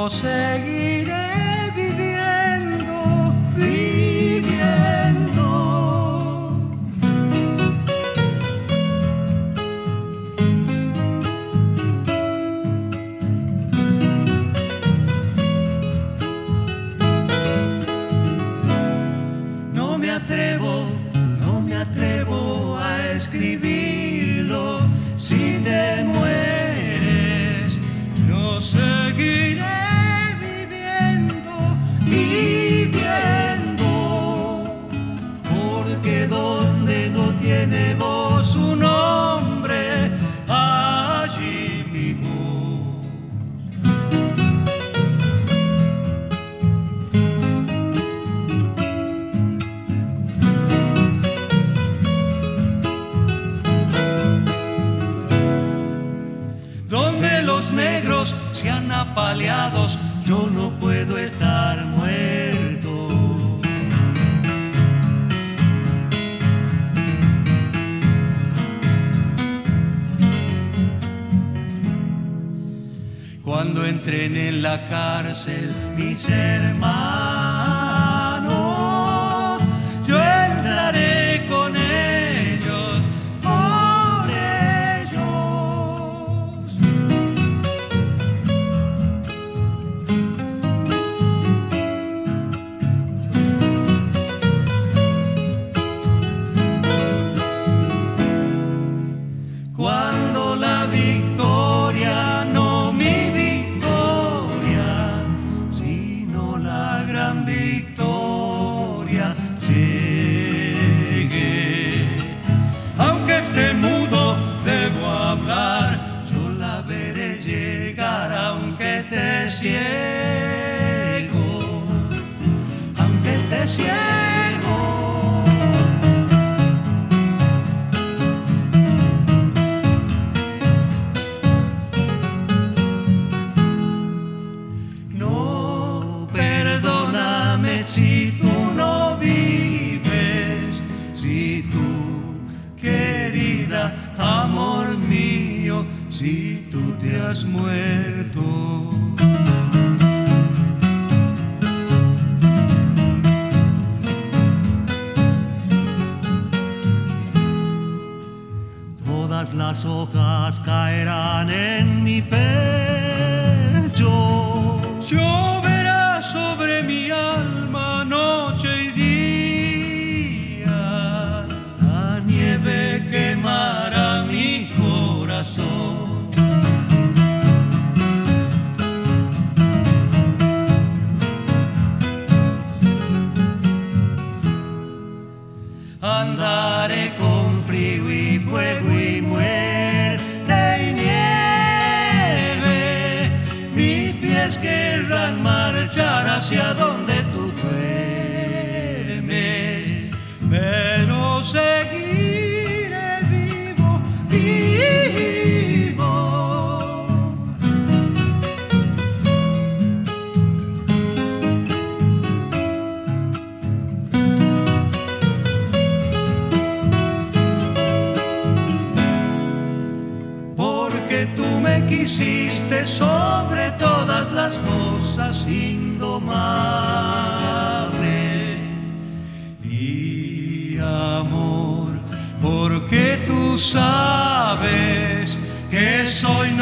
yo seguiré viviendo, viviendo. No me atrevo a escribirlo. Si te mueres, yo seguiré viviendo, viviendo, porque donde no tiene voz un hombre, allí mi voz. Donde los negros sean apaleados, yo no puedo estar muerto. Cuando entren en la cárcel mis hermanos, yo entraré con ellos, por ellos. Cuando la victoria, no mi victoria, sino la gran victoria llegue. Aunque esté mudo, debo hablar, yo la veré llegar, aunque esté ciego, aunque esté ciego. No, perdóname si tú no vives, si tú, querida, amor mío, si tú te has muerto. Todas las hojas caerán en mi pecho. Lloverá sobre mi alma noche y día. La nieve quemará mi corazón. Andaré con frío y fuego y muerte y nieve. Mis pies querrán marchar hacia donde tú duermes, pero seguiré vivo, vivo. Porque tú me quisiste sobre todas las cosas, indomable. Y amor, porque tú sabes que soy